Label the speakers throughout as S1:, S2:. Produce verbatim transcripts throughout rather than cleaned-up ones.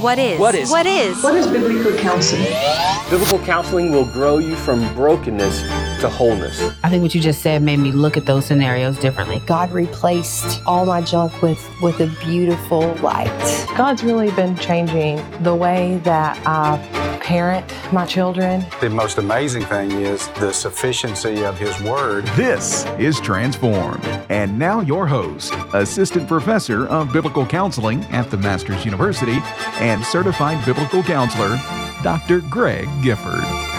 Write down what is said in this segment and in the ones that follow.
S1: What is?
S2: What is?
S1: What is?
S3: What is biblical counseling?
S2: Biblical counseling will grow you from brokenness to wholeness.
S4: I think what you just said made me look at those scenarios differently.
S5: God replaced all my junk with, with a beautiful light.
S6: God's really been changing the way that I parent my children.
S7: The most amazing thing is the sufficiency of His Word.
S8: This is Transformed. And now your host, Assistant Professor of Biblical Counseling at the Masters University and Certified Biblical Counselor, Doctor Greg Gifford.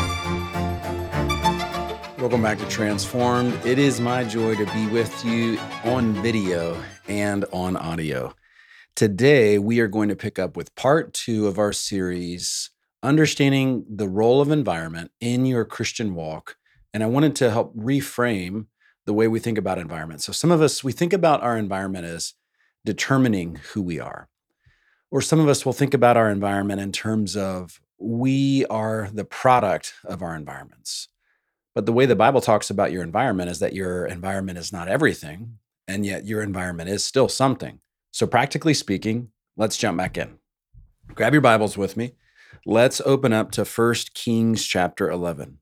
S9: Welcome back to Transformed. It is my joy to be with you on video and on audio. Today, we are going to pick up with part two of our series, Understanding the Role of Environment in Your Christian Walk. And I wanted to help reframe the way we think about environment. So some of us, we think about our environment as determining who we are. Or some of us will think about our environment in terms of we are the product of our environments. But the way the Bible talks about your environment is that your environment is not everything, and yet your environment is still something. So practically speaking, let's jump back in. Grab your Bibles with me. Let's open up to First Kings chapter eleven.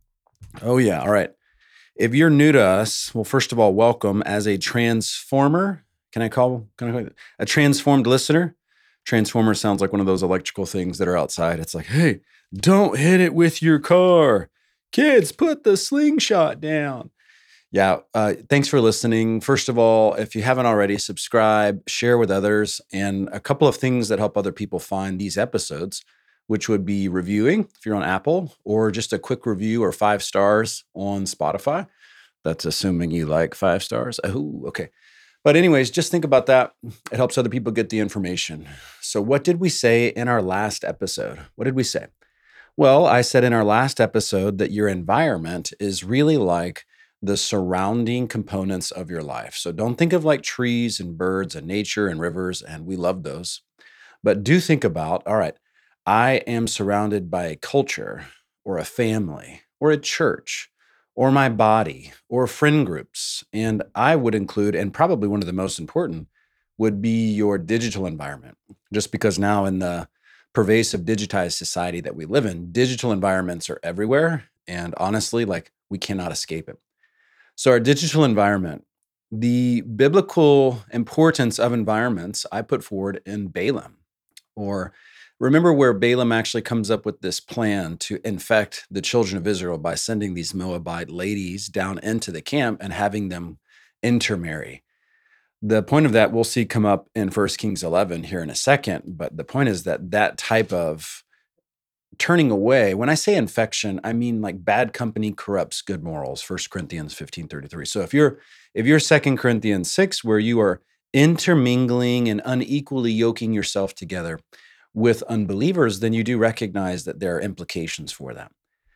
S9: Oh yeah, all right. If you're new to us, well, first of all, welcome as a transformer. Can I call, can I call it a transformed listener? Transformer sounds like one of those electrical things that are outside. It's like, hey, don't hit it with your car. Kids, put the slingshot down. Yeah, uh, thanks for listening. First of all, if you haven't already, subscribe, share with others, and a couple of things that help other people find these episodes, which would be reviewing if you're on Apple, or just a quick review or five stars on Spotify. That's assuming you like five stars. Oh, okay. But anyways, just think about that. It helps other people get the information. So what did we say in our last episode? What did we say? Well, I said in our last episode that your environment is really like the surrounding components of your life. So don't think of like trees and birds and nature and rivers, and we love those. But do think about, all right, I am surrounded by a culture or a family or a church or my body or friend groups. And I would include, and probably one of the most important, would be your digital environment. Just because now in the pervasive digitized society that we live in, digital environments are everywhere. And honestly, like we cannot escape it. So our digital environment, the biblical importance of environments, I put forward in Balaam. Or remember where Balaam actually comes up with this plan to infect the children of Israel by sending these Moabite ladies down into the camp and having them intermarry. The point of that we'll see come up in First Kings eleven here in a second, but the point is that that type of turning away, when I say infection, I mean like bad company corrupts good morals, First Corinthians fifteen thirty-three. So if you're if you're Second Corinthians six, where you are intermingling and unequally yoking yourself together with unbelievers, then you do recognize that there are implications for that.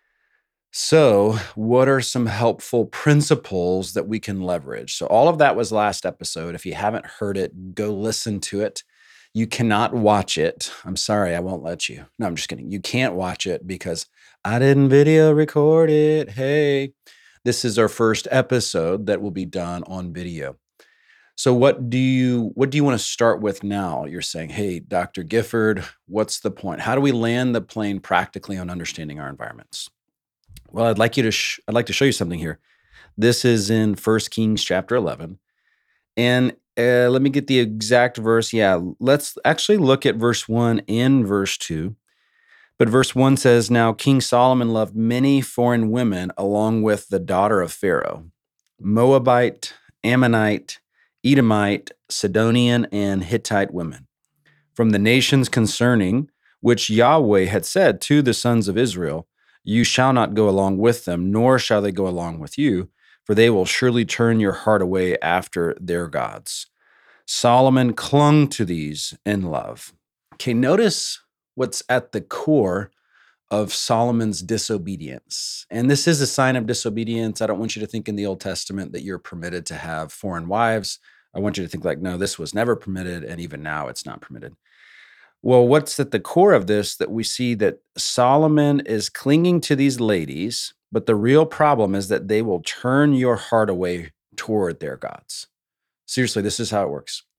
S9: So what are some helpful principles that we can leverage? So all of that was last episode. If you haven't heard it, go listen to it. You cannot watch it. I'm sorry, I won't let you. No, I'm just kidding. You can't watch it because I didn't video record it. Hey, this is our first episode that will be done on video. So what do you what do you want to start with now? You're saying, hey, Doctor Gifford, what's the point? How do we land the plane practically on understanding our environments? Well, I'd like you to sh- I'd like to show you something here. This is in First Kings chapter eleven. And uh, let me get the exact verse. Yeah, let's actually look at verse one and verse two. But verse one says, now King Solomon loved many foreign women along with the daughter of Pharaoh, Moabite, Ammonite, Edomite, Sidonian, and Hittite women, from the nations concerning which Yahweh had said to the sons of Israel, you shall not go along with them, nor shall they go along with you, for they will surely turn your heart away after their gods. Solomon clung to these in love. Okay, notice what's at the core of Solomon's disobedience. And this is a sign of disobedience. I don't want you to think in the Old Testament that you're permitted to have foreign wives. I want you to think like, no, this was never permitted, and even now it's not permitted. Well, what's at the core of this that we see that Solomon is clinging to these ladies, but the real problem is that they will turn your heart away toward their gods. Seriously, this is how it works.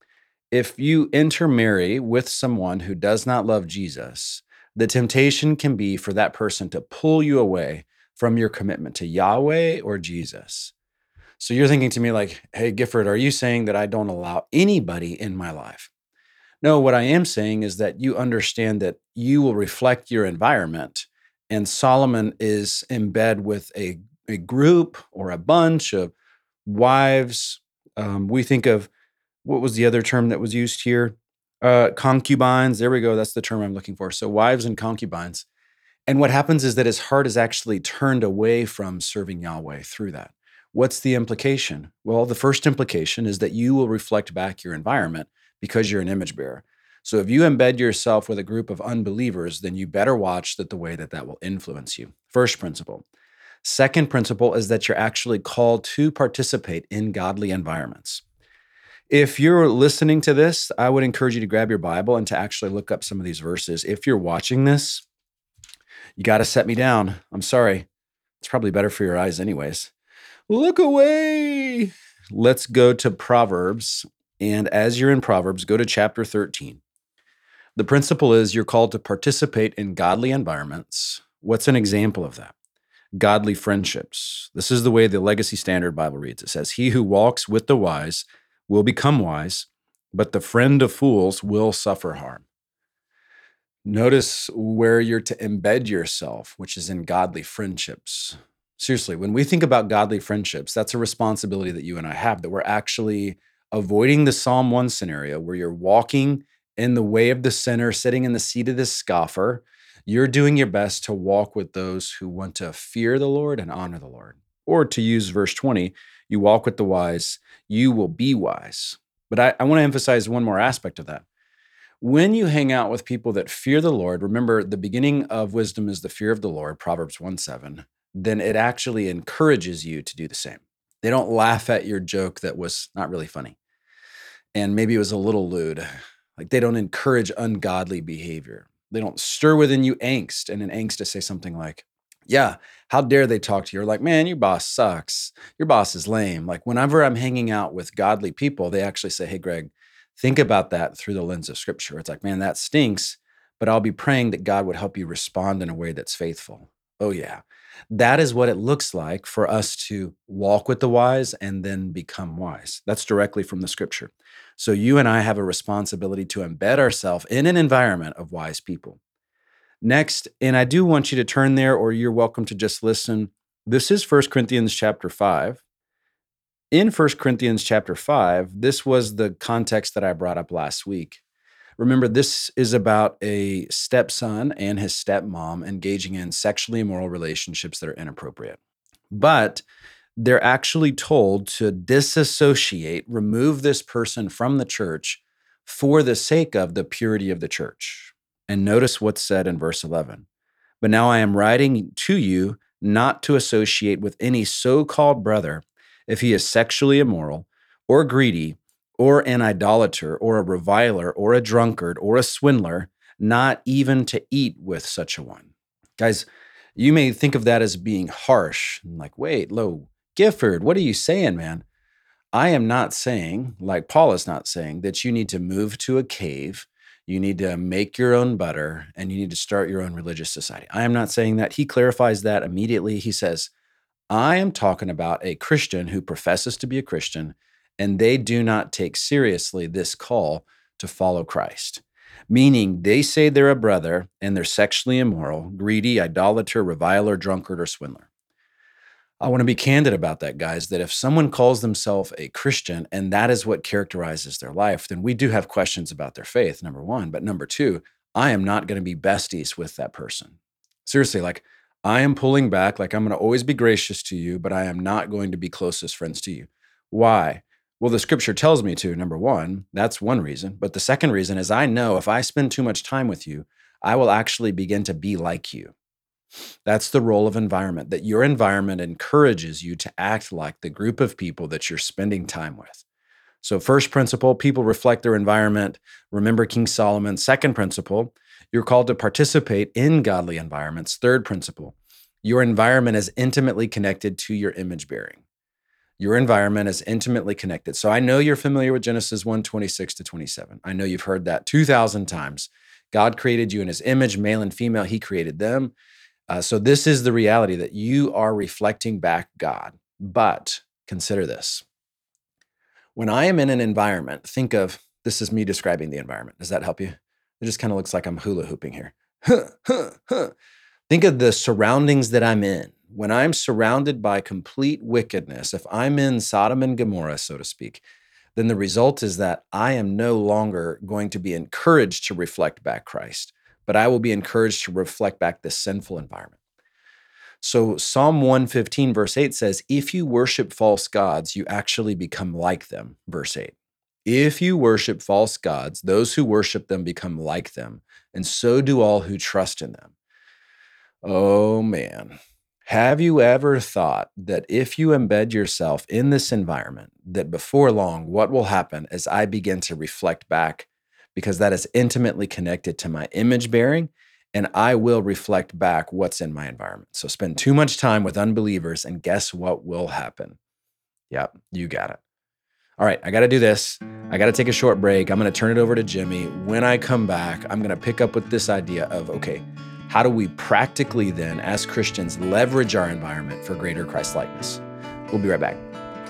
S9: If you intermarry with someone who does not love Jesus, the temptation can be for that person to pull you away from your commitment to Yahweh or Jesus. So you're thinking to me like, hey, Gifford, are you saying that I don't allow anybody in my life? No, what I am saying is that you understand that you will reflect your environment. And Solomon is in bed with a, a group or a bunch of wives. Um, we think of, what was the other term that was used here? Uh, concubines. There we go. That's the term I'm looking for. So wives and concubines. And what happens is that his heart is actually turned away from serving Yahweh through that. What's the implication? Well, the first implication is that you will reflect back your environment because you're an image bearer. So if you embed yourself with a group of unbelievers, then you better watch that the way that that will influence you. First principle. Second principle is that you're actually called to participate in godly environments. If you're listening to this, I would encourage you to grab your Bible and to actually look up some of these verses. If you're watching this, you got to set me down. I'm sorry. It's probably better for your eyes anyways. Look away. Let's go to Proverbs. And as you're in Proverbs, go to chapter thirteen. The principle is you're called to participate in godly environments. What's an example of that? Godly friendships. This is the way the Legacy Standard Bible reads. It says, he who walks with the wise will become wise, but the friend of fools will suffer harm. Notice where you're to embed yourself, which is in godly friendships. Seriously, when we think about godly friendships, that's a responsibility that you and I have, that we're actually avoiding the Psalm one scenario where you're walking in the way of the sinner, sitting in the seat of the scoffer. You're doing your best to walk with those who want to fear the Lord and honor the Lord. Or to use verse twenty, you walk with the wise, you will be wise. But I, I want to emphasize one more aspect of that. When you hang out with people that fear the Lord, remember the beginning of wisdom is the fear of the Lord, Proverbs one seven, then it actually encourages you to do the same. They don't laugh at your joke that was not really funny. And maybe it was a little lewd. Like they don't encourage ungodly behavior. They don't stir within you angst, and an angst to say something like, yeah, how dare they talk to you? Or like, man, your boss sucks. Your boss is lame. Like whenever I'm hanging out with godly people, they actually say, hey, Greg, think about that through the lens of scripture. It's like, man, that stinks, but I'll be praying that God would help you respond in a way that's faithful. Oh yeah. That is what it looks like for us to walk with the wise and then become wise. That's directly from the scripture. So you and I have a responsibility to embed ourselves in an environment of wise people. Next, and I do want you to turn there, or you're welcome to just listen. This is First Corinthians chapter five. In First Corinthians chapter five, this was the context that I brought up last week. Remember, this is about a stepson and his stepmom engaging in sexually immoral relationships that are inappropriate. But they're actually told to disassociate, remove this person from the church for the sake of the purity of the church. And notice what's said in verse eleven. But now I am writing to you not to associate with any so-called brother if he is sexually immoral or greedy or an idolater or a reviler or a drunkard or a swindler, not even to eat with such a one. Guys, you may think of that as being harsh. Like, wait, Lo, Gifford, what are you saying, man? I am not saying, like Paul is not saying, that you need to move to a cave, you need to make your own butter, and you need to start your own religious society. I am not saying that. He clarifies that immediately. He says, I am talking about a Christian who professes to be a Christian, and they do not take seriously this call to follow Christ. Meaning they say they're a brother and they're sexually immoral, greedy, idolater, reviler, drunkard, or swindler. I want to be candid about that, guys, that if someone calls themselves a Christian and that is what characterizes their life, then we do have questions about their faith, number one. But number two, I am not going to be besties with that person. Seriously, like I am pulling back, like I'm going to always be gracious to you, but I am not going to be closest friends to you. Why? Well, the scripture tells me to, number one. That's one reason. But the second reason is I know if I spend too much time with you, I will actually begin to be like you. That's the role of environment, that your environment encourages you to act like the group of people that you're spending time with. So first principle, people reflect their environment. Remember King Solomon. Second principle, you're called to participate in godly environments. Third principle, your environment is intimately connected to your image bearing. Your environment is intimately connected. So I know you're familiar with Genesis one, twenty-six to twenty-seven. I know you've heard that two thousand times. God created you in his image, male and female, he created them. Uh, so this is the reality that you are reflecting back God. But consider this. When I am in an environment, think of, this is me describing the environment. Does that help you? It just kind of looks like I'm hula hooping here. Think of the surroundings that I'm in. When I'm surrounded by complete wickedness, if I'm in Sodom and Gomorrah, so to speak, then the result is that I am no longer going to be encouraged to reflect back Christ, but I will be encouraged to reflect back this sinful environment. So Psalm one fifteen, verse eight says, if you worship false gods, you actually become like them, verse eight. If you worship false gods, those who worship them become like them, and so do all who trust in them. Oh man. Have you ever thought that if you embed yourself in this environment, that before long, what will happen as I begin to reflect back, because that is intimately connected to my image bearing, and I will reflect back what's in my environment. So spend too much time with unbelievers, and guess what will happen? Yep, you got it. All right, I got to do this. I got to take a short break. I'm going to turn it over to Jimmy. When I come back, I'm going to pick up with this idea of, okay, how do we practically then, as Christians, leverage our environment for greater Christ-likeness? We'll be right back.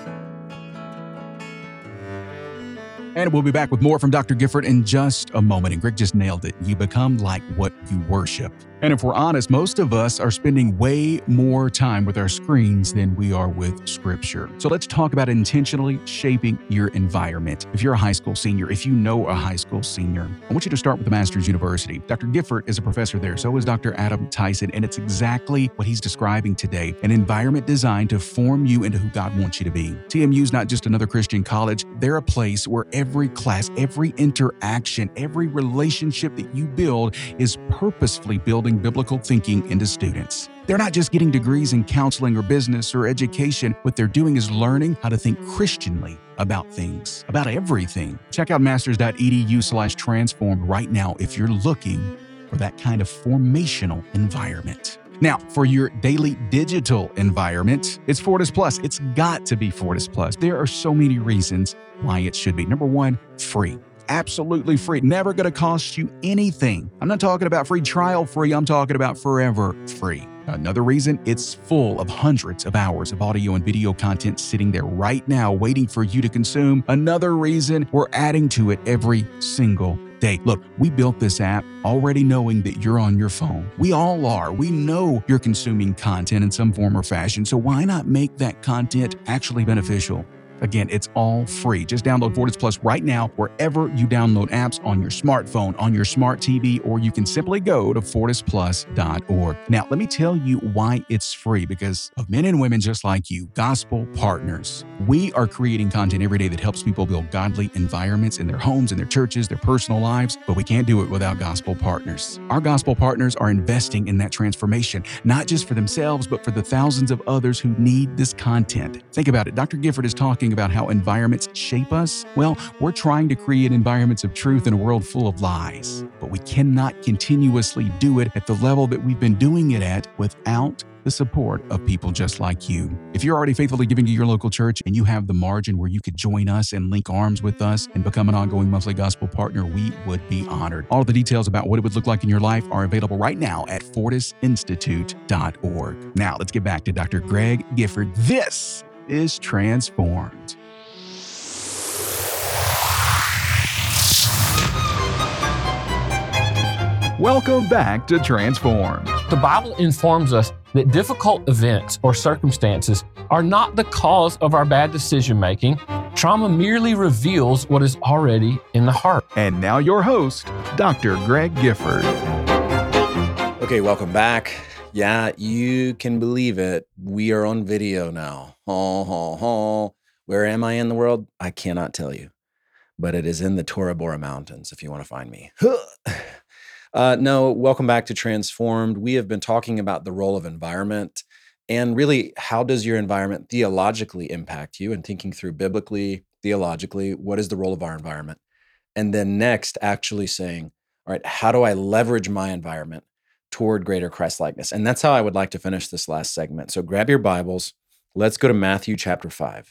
S8: And we'll be back with more from Doctor Gifford in just a moment. And Greg just nailed it. You become like what you worship. And if we're honest, most of us are spending way more time with our screens than we are with Scripture. So let's talk about intentionally shaping your environment. If you're a high school senior, if you know a high school senior, I want you to start with the Masters University. Doctor Gifford is a professor there. So is Doctor Adam Tyson. And it's exactly what he's describing today, an environment designed to form you into who God wants you to be. T M U is not just another Christian college. They're a place where every class, every interaction, every relationship that you build is purposefully building biblical thinking into students. They're not just getting degrees in counseling or business or education. What they're doing is learning how to think Christianly about things, about everything. Check out masters.edu slash transformed right now if you're looking for that kind of formational environment. Now, for your daily digital environment, it's Fortis Plus. It's got to be Fortis Plus. There are so many reasons why it should be. Number one, free. Absolutely free. Never going to cost you anything. I'm not talking about free trial free. I'm talking about forever free. Another reason, it's full of hundreds of hours of audio and video content sitting there right now waiting for you to consume. Another reason, we're adding to it every single day. Look, we built this app already knowing that you're on your phone. We all are. We know you're consuming content in some form or fashion, so why not make that content actually beneficial? Again, it's all free. Just download Fortis Plus right now wherever you download apps, on your smartphone, on your smart T V, or you can simply go to fortis plus dot org. Now, let me tell you why it's free, because of men and women just like you, gospel partners. We are creating content every day that helps people build godly environments in their homes, in their churches, their personal lives, but we can't do it without gospel partners. Our gospel partners are investing in that transformation, not just for themselves, but for the thousands of others who need this content. Think about it. Doctor Gifford is talking about how environments shape us. Well, we're trying to create environments of truth in a world full of lies, but we cannot continuously do it at the level that we've been doing it at without the support of people just like you. If you're already faithfully giving to your local church and you have the margin where you could join us and link arms with us and become an ongoing monthly gospel partner, we would be honored. All of the details about what it would look like in your life are available right now at fortis institute dot org. Now, let's get back to Doctor Greg Gifford. This is Transformed. Welcome back to Transformed.
S2: The Bible informs us that difficult events or circumstances are not the cause of our bad decision making. Trauma merely reveals what is already in the heart.
S8: And now your host, Doctor Greg Gifford.
S9: Okay, welcome back. Yeah, you can believe it. We are on video now. Ho, ho, ho. Where am I in the world? I cannot tell you, but it is in the Tora Bora Mountains if you want to find me. Uh, no, welcome back to Transformed. We have been talking about the role of environment and really how does your environment theologically impact you, and thinking through biblically, theologically, what is the role of our environment? And then next, actually saying, all right, how do I leverage my environment toward greater Christ-likeness? And that's how I would like to finish this last segment. So grab your Bibles. Let's go to Matthew chapter five.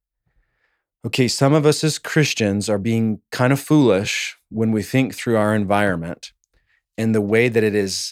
S9: Okay, some of us as Christians are being kind of foolish when we think through our environment and the way that it is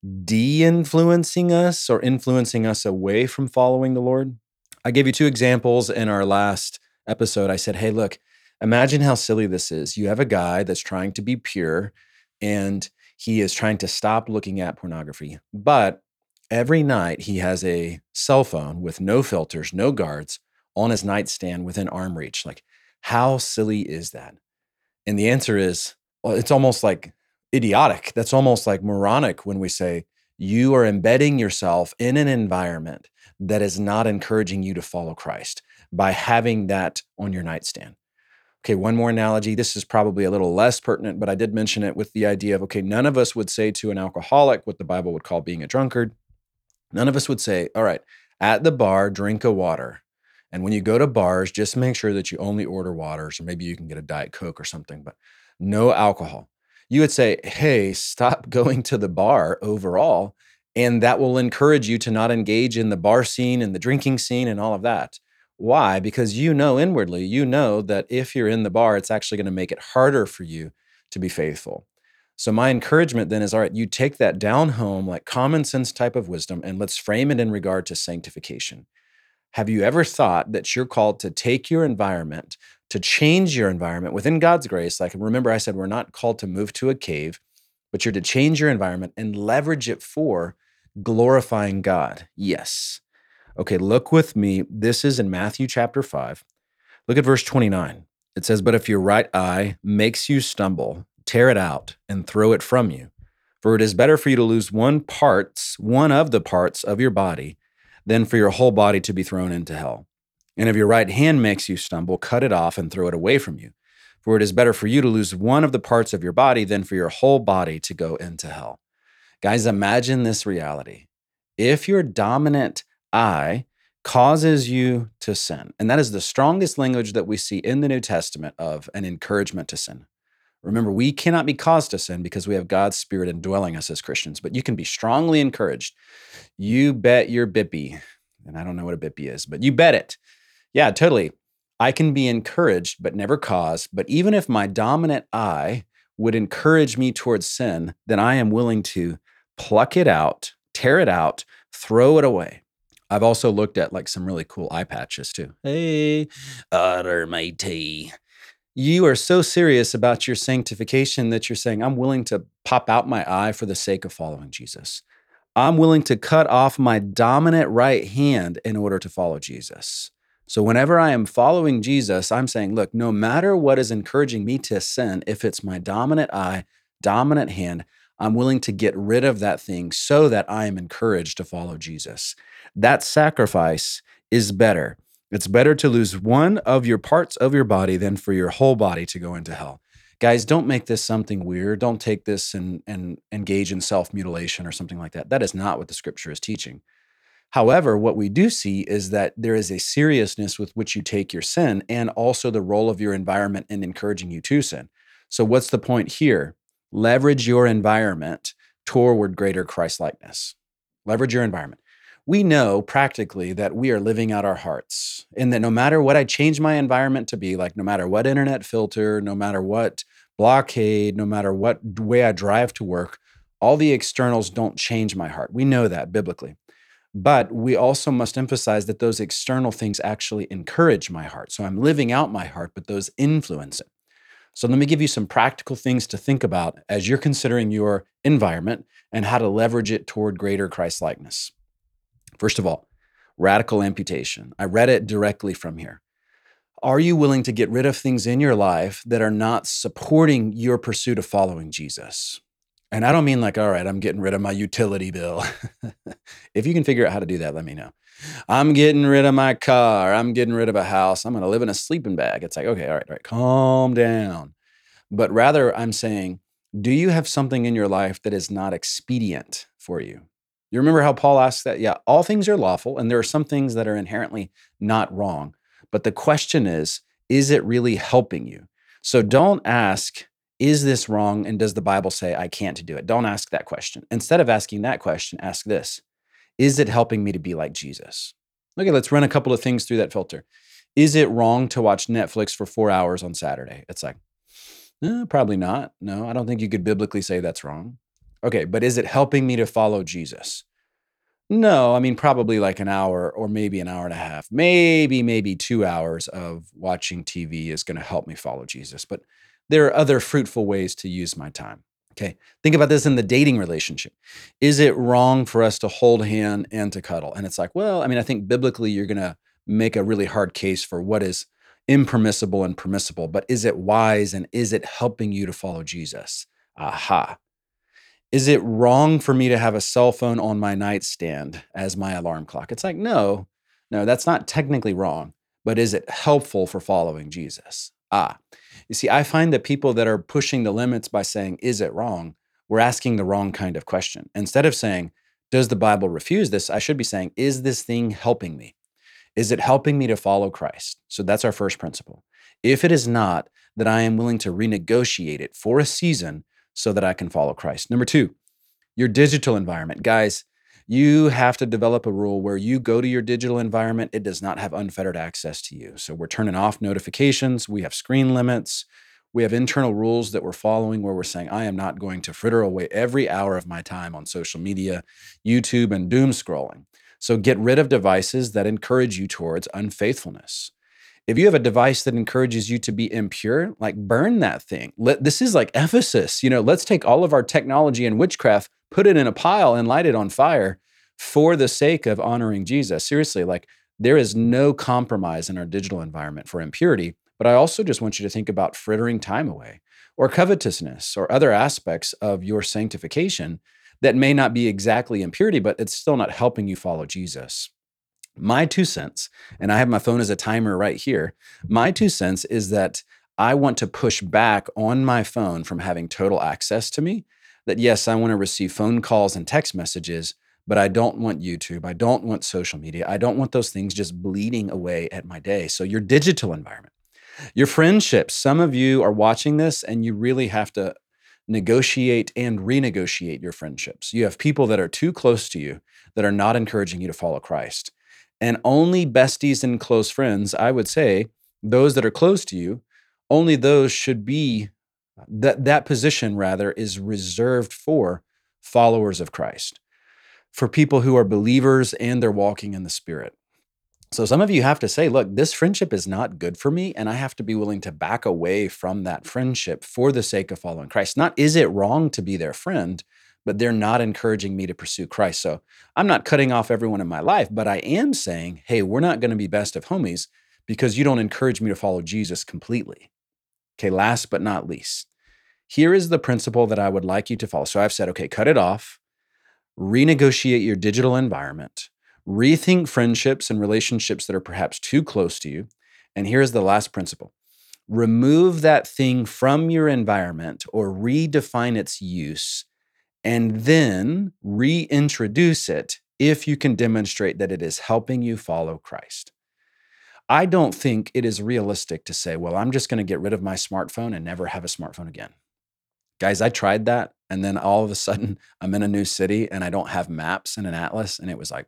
S9: de-influencing us or influencing us away from following the Lord. I gave you two examples in our last episode. I said, hey, look, imagine how silly this is. You have a guy that's trying to be pure and he is trying to stop looking at pornography, but every night he has a cell phone with no filters, no guards on his nightstand within arm reach. Like, how silly is that? And the answer is, well, it's almost like idiotic. That's almost like moronic when we say you are embedding yourself in an environment that is not encouraging you to follow Christ by having that on your nightstand. Okay, one more analogy. This is probably a little less pertinent, but I did mention it with the idea of, okay, none of us would say to an alcoholic what the Bible would call being a drunkard. None of us would say, all right, at the bar, drink a water. And when you go to bars, just make sure that you only order water. So maybe you can get a Diet Coke or something, but no alcohol. You would say, hey, stop going to the bar overall. And that will encourage you to not engage in the bar scene and the drinking scene and all of that. Why? Because you know inwardly, you know that if you're in the bar, it's actually going to make it harder for you to be faithful. So my encouragement then is, all right, you take that down home, like common sense type of wisdom, and let's frame it in regard to sanctification. Have you ever thought that you're called to take your environment, to change your environment within God's grace? Like, remember I said, we're not called to move to a cave, but you're to change your environment and leverage it for glorifying God. Yes. Okay, look with me. This is in Matthew chapter five. Look at verse twenty-nine. It says, but if your right eye makes you stumble, tear it out and throw it from you. For it is better for you to lose one parts, one of the parts of your body than for your whole body to be thrown into hell. And if your right hand makes you stumble, cut it off and throw it away from you. For it is better for you to lose one of the parts of your body than for your whole body to go into hell. Guys, imagine this reality. If your dominant eye causes you to sin, and that is the strongest language that we see in the New Testament of an encouragement to sin. Remember, we cannot be caused to sin because we have God's Spirit indwelling us as Christians, but you can be strongly encouraged. You bet your bippy, and I don't know what a bippy is, but you bet it. Yeah, totally. I can be encouraged, but never caused. But even if my dominant eye would encourage me towards sin, then I am willing to pluck it out, tear it out, throw it away. I've also looked at like some really cool eye patches too. Hey, utter matey. You are so serious about your sanctification that you're saying, I'm willing to pop out my eye for the sake of following Jesus. I'm willing to cut off my dominant right hand in order to follow Jesus. So whenever I am following Jesus, I'm saying, look, no matter what is encouraging me to sin, if it's my dominant eye, dominant hand, I'm willing to get rid of that thing so that I am encouraged to follow Jesus. That sacrifice is better. It's better to lose one of your parts of your body than for your whole body to go into hell. Guys, don't make this something weird. Don't take this and, and engage in self-mutilation or something like that. That is not what the scripture is teaching. However, what we do see is that there is a seriousness with which you take your sin and also the role of your environment in encouraging you to sin. So what's the point here? Leverage your environment toward greater Christ-likeness. Leverage your environment. We know practically that we are living out our hearts, and that no matter what I change my environment to be, like no matter what internet filter, no matter what blockade, no matter what way I drive to work, all the externals don't change my heart. We know that biblically. But we also must emphasize that those external things actually encourage my heart. So I'm living out my heart, but those influence it. So let me give you some practical things to think about as you're considering your environment and how to leverage it toward greater Christ-likeness. First of all, radical amputation. I read it directly from here. Are you willing to get rid of things in your life that are not supporting your pursuit of following Jesus? And I don't mean like, all right, I'm getting rid of my utility bill. If you can figure out how to do that, let me know. I'm getting rid of my car. I'm getting rid of a house. I'm going to live in a sleeping bag. It's like, okay, all right, all right, calm down. But rather, I'm saying, do you have something in your life that is not expedient for you? You remember how Paul asks that? Yeah, all things are lawful, and there are some things that are inherently not wrong. But the question is, is it really helping you? So don't ask, is this wrong? And does the Bible say I can't do it? Don't ask that question. Instead of asking that question, ask this. Is it helping me to be like Jesus? Okay, let's run a couple of things through that filter. Is it wrong to watch Netflix for four hours on Saturday? It's like, eh, probably not. No, I don't think you could biblically say that's wrong. Okay, but is it helping me to follow Jesus? No, I mean, probably like an hour or maybe an hour and a half, maybe, maybe two hours of watching T V is going to help me follow Jesus. But there are other fruitful ways to use my time. Okay, think about this in the dating relationship. Is it wrong for us to hold hand and to cuddle? And it's like, well, I mean, I think biblically you're going to make a really hard case for what is impermissible and permissible, but is it wise and is it helping you to follow Jesus? Aha. Is it wrong for me to have a cell phone on my nightstand as my alarm clock? It's like, no, no, that's not technically wrong, but is it helpful for following Jesus? Ah, you see, I find that people that are pushing the limits by saying, is it wrong? We're asking the wrong kind of question. Instead of saying, does the Bible refuse this? I should be saying, is this thing helping me? Is it helping me to follow Christ? So that's our first principle. If it is not, then I am willing to renegotiate it for a season so that I can follow Christ. Number two, your digital environment. Guys, you have to develop a rule where you go to your digital environment, it does not have unfettered access to you. So we're turning off notifications, we have screen limits, we have internal rules that we're following where we're saying, I am not going to fritter away every hour of my time on social media, YouTube, and doom scrolling. So get rid of devices that encourage you towards unfaithfulness. If you have a device that encourages you to be impure, like burn that thing. Let, this is like Ephesus. You know, let's take all of our technology and witchcraft, put it in a pile and light it on fire for the sake of honoring Jesus. Seriously, like there is no compromise in our digital environment for impurity. But I also just want you to think about frittering time away or covetousness or other aspects of your sanctification that may not be exactly impurity, but it's still not helping you follow Jesus. My two cents, and I have my phone as a timer right here, my two cents is that I want to push back on my phone from having total access to me. That yes, I want to receive phone calls and text messages, but I don't want YouTube. I don't want social media. I don't want those things just bleeding away at my day. So your digital environment, your friendships, some of you are watching this and you really have to negotiate and renegotiate your friendships. You have people that are too close to you that are not encouraging you to follow Christ. And only besties and close friends, I would say, those that are close to you, only those should be, that, that position rather is reserved for followers of Christ, for people who are believers and they're walking in the Spirit. So some of you have to say, look, this friendship is not good for me, and I have to be willing to back away from that friendship for the sake of following Christ. Not is it wrong to be their friend, but they're not encouraging me to pursue Christ. So I'm not cutting off everyone in my life, but I am saying, hey, we're not going to be best of homies because you don't encourage me to follow Jesus completely. Okay, last but not least, here is the principle that I would like you to follow. So I've said, okay, cut it off, renegotiate your digital environment, rethink friendships and relationships that are perhaps too close to you. And here's the last principle. Remove that thing from your environment or redefine its use, and then reintroduce it if you can demonstrate that it is helping you follow Christ. I don't think it is realistic to say, well, I'm just going to get rid of my smartphone and never have a smartphone again. Guys, I tried that, and then all of a sudden I'm in a new city and I don't have maps and an atlas, and it was like,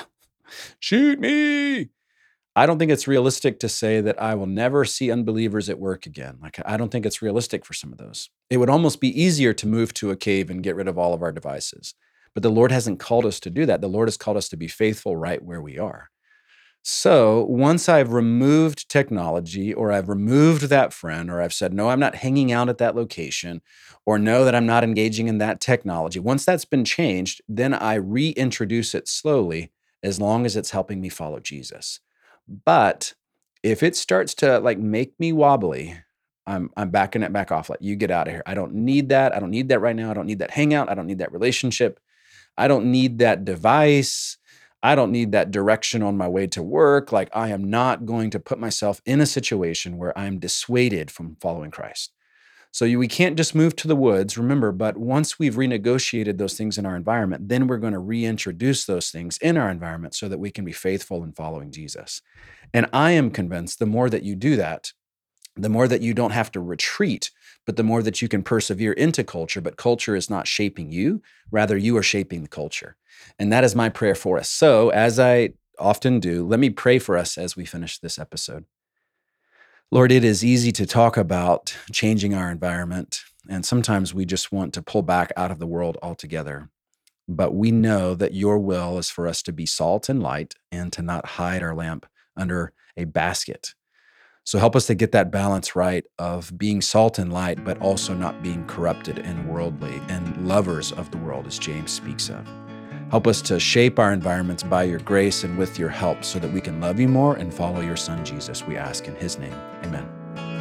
S9: shoot me. I don't think it's realistic to say that I will never see unbelievers at work again. Like, I don't think it's realistic for some of those. It would almost be easier to move to a cave and get rid of all of our devices. But the Lord hasn't called us to do that. The Lord has called us to be faithful right where we are. So once I've removed technology, or I've removed that friend, or I've said, no, I'm not hanging out at that location, or no, that I'm not engaging in that technology, once that's been changed, then I reintroduce it slowly as long as it's helping me follow Jesus. But if it starts to like make me wobbly, I'm I'm backing it back off. Like, you get out of here. I don't need that. I don't need that right now. I don't need that hangout. I don't need that relationship. I don't need that device. I don't need that direction on my way to work. Like, I am not going to put myself in a situation where I'm dissuaded from following Christ. So you, we can't just move to the woods, remember, but once we've renegotiated those things in our environment, then we're going to reintroduce those things in our environment so that we can be faithful in following Jesus. And I am convinced the more that you do that, the more that you don't have to retreat, but the more that you can persevere into culture, but culture is not shaping you, rather you are shaping the culture. And that is my prayer for us. So as I often do, let me pray for us as we finish this episode. Lord, it is easy to talk about changing our environment, and sometimes we just want to pull back out of the world altogether. But we know that your will is for us to be salt and light and to not hide our lamp under a basket. So help us to get that balance right of being salt and light, but also not being corrupted and worldly and lovers of the world, as James speaks of. Help us to shape our environments by your grace and with your help so that we can love you more and follow your Son, Jesus. We ask in his name. Amen.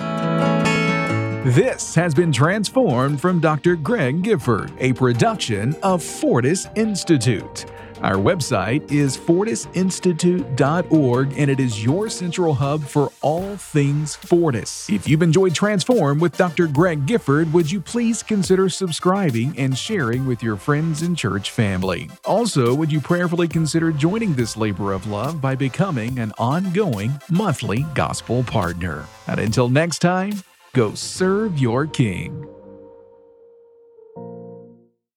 S8: This has been Transformed from Doctor Greg Gifford, a production of Fortis Institute. Our website is fortis institute dot org, and it is your central hub for all things Fortis. If you've enjoyed Transform with Doctor Greg Gifford, would you please consider subscribing and sharing with your friends and church family? Also, would you prayerfully consider joining this labor of love by becoming an ongoing monthly gospel partner? And until next time, go serve your King.